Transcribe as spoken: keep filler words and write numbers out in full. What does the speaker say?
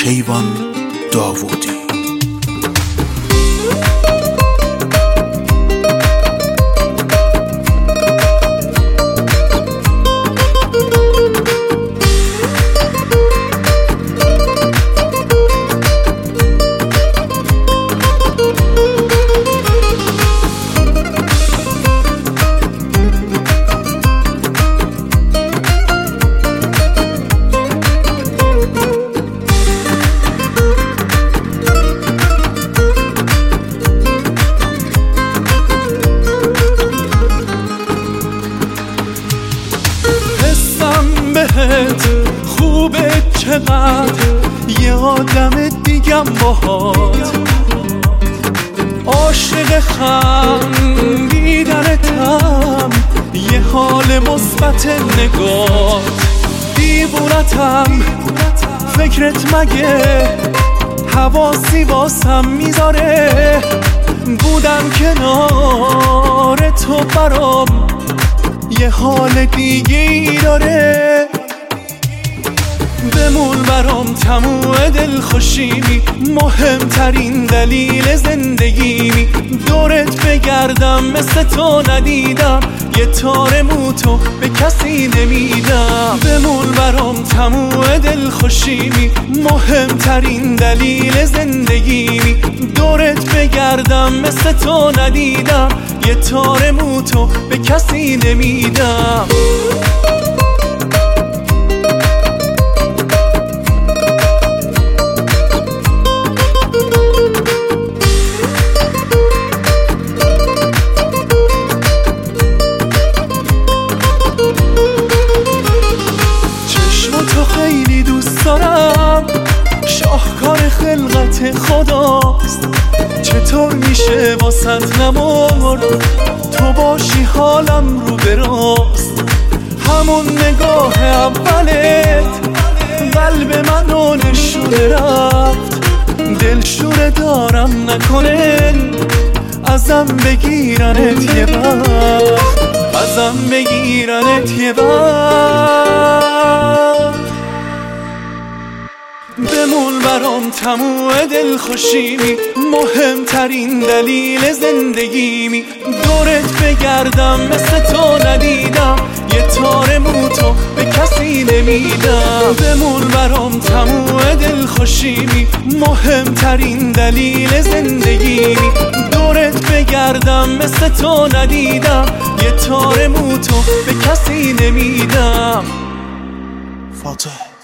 کیوان داوودی. خوبه چقدر یه آدم دیگم باهات، عاشق خندیدنتم، یه حال مثبت نگات، دیوونتم فکرت مگه حواسی واسم میذاره، بودم کنار تو برام یه حال دیگه ای داره، بمون برام تموم دلخوشیمی، مهمترین دلیل زندگیمی، دورت بگردم مثل تو ندیدم، یه تار موتو به کسی نمیدم، بمون برام تموم دلخوشیمی، مهمترین دلیل زندگیمی، دورت بگردم مثل تو ندیدم، یه تار موتو به کسی نمیدم. خیلی دوست دارم، شاهکار خلقت خداست، چطور میشه واسط نمرد تو باشی حالم رو براست، همون نگاه اولت قلب منو نشونه رفت، دلشوره دارم نکنه ازم بگیرنت یه وقت، ازم بگیرنت یه وقت، بمون برام تموم دلخوشیمی، مهمترین دلیل زندگیمی، دورت بگردم مثل تو ندیدم، یه تار موتو به کسی نمیدم، بمون برام تموم دلخوشیمی، مهمترین دلیل زندگیمی، دورت بگردم مثل تو ندیدم، یه تار موتو به کسی نمیدم. فاتح